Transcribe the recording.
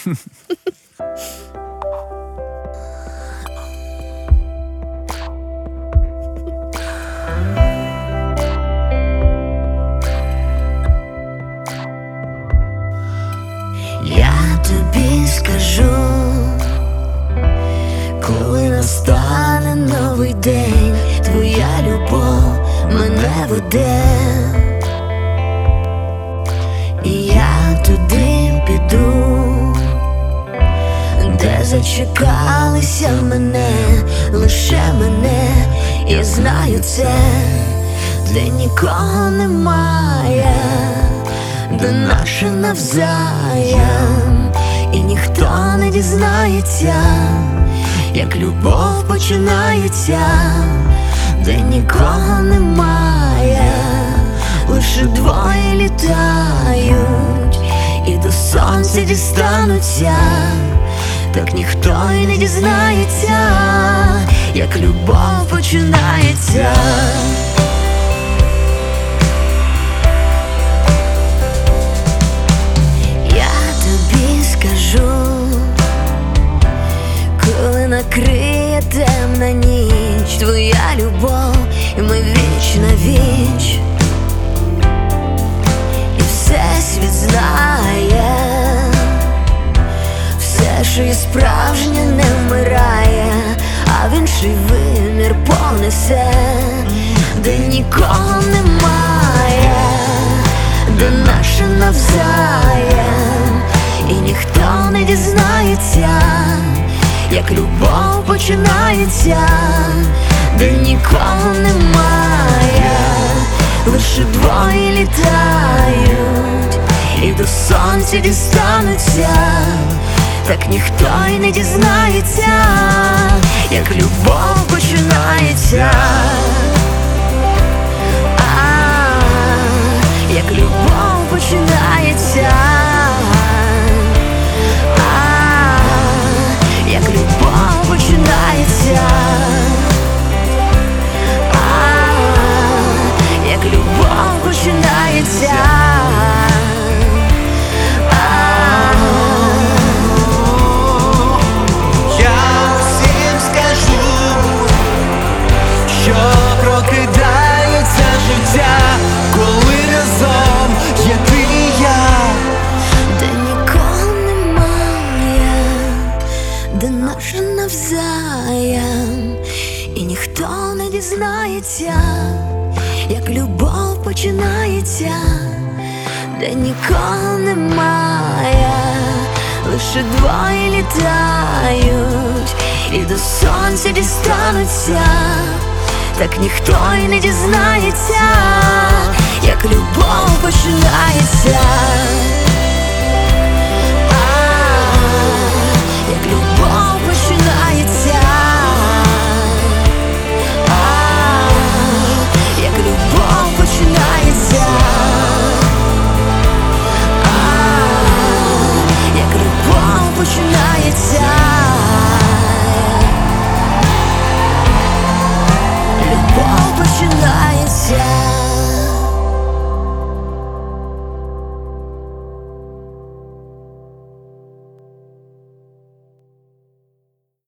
Я тобі скажу, коли настане новий день, твоя любов мене веде, і я туди піду, де зачекалися мене, лише мене, я знаю це, де нікого немає, де наше навзаєм, і ніхто не дізнається, як любов починається, де нікого немає, лише двоє літають і до сонця дістануться, так ніхто й не дізнається, як любов починається. Коли накриє темна ніч, твоя любов, і ми віч на віч, і всесвіт знає, все, що є справжнє, не вмирає, а в інший вимір понесе, де нікого немає, де наше навзаєм, і ніхто не дізнається, як любов починається, де нікого немає, лише двоє літають і до сонця дістануться, так ніхто й не дізнається, як любов починається. Як любов починається. Як любов починається, як любов починається, я всім скажу, що прокидається життя, коли разом є ти і я, де нікого немає, де наше навзаєм, і ніхто не дізнається, як любов починається, де нікого немає, лише двоє літають і до сонця дістануться, так ніхто й не дізнається, як любов починається.